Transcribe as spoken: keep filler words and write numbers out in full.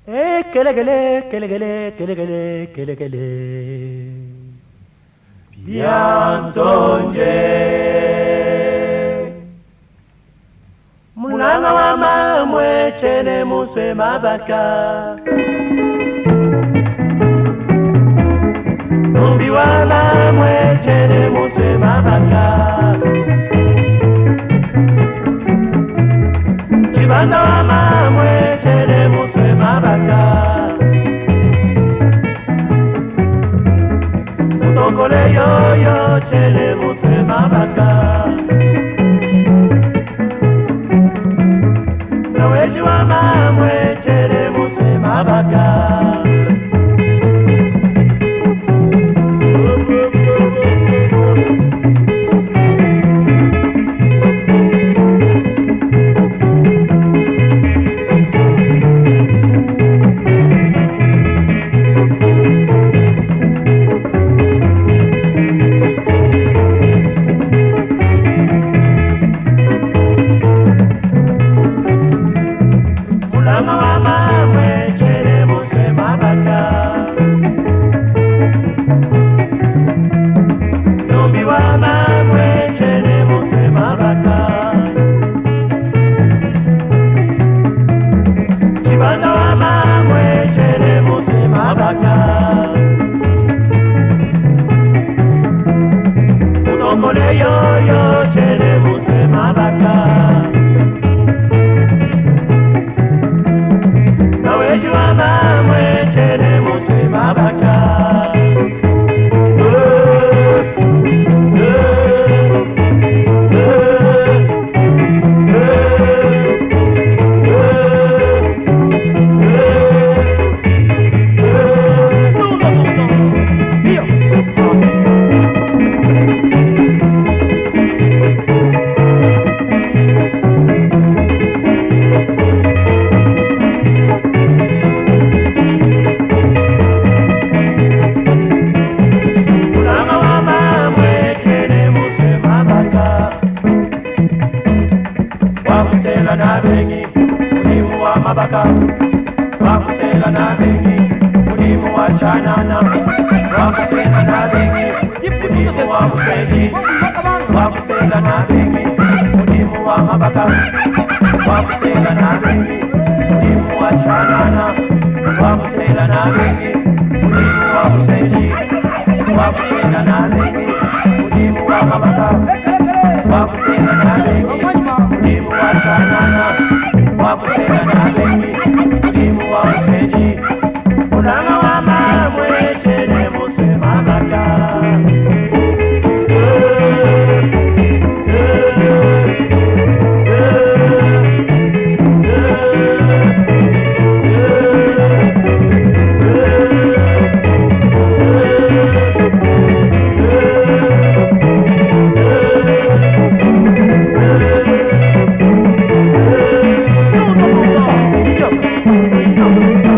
Eh, kelegele, kelegele, kelegele, kelegele. Biantonje. Mulanga wa mamwe chene muswe mabaka. Numbi wa mamwe chene muswe mabaka. Chibanda wa mamwe chene muswe mabaka. Utokole yoyo chene muswe mabaka. Naweji wa mamwe chene muswe mabaka. Utokole yoyo chene muswe mabaka. Naweji wa mamwe chene muswe mabaka. Wamusela na bengi, mulimu wa mabaka. Wamusela na bengi, mulimu wa chanana. Wamusela na bengi, mulimu wa museji. Wamusela na bengi, mulimu wa mabaka. Wamusela na bengi, mulimu wa chanana. Wamusela na bengi, mulimu wa museji. Wamusela na bengi, mulimu wa mabaka. Wamusela na bengi, mulimu wa chanana. Wamusela na bengi, mulimu wa museji. Mulanga wa mamwe chene muswe mabaka. No, no, no, no.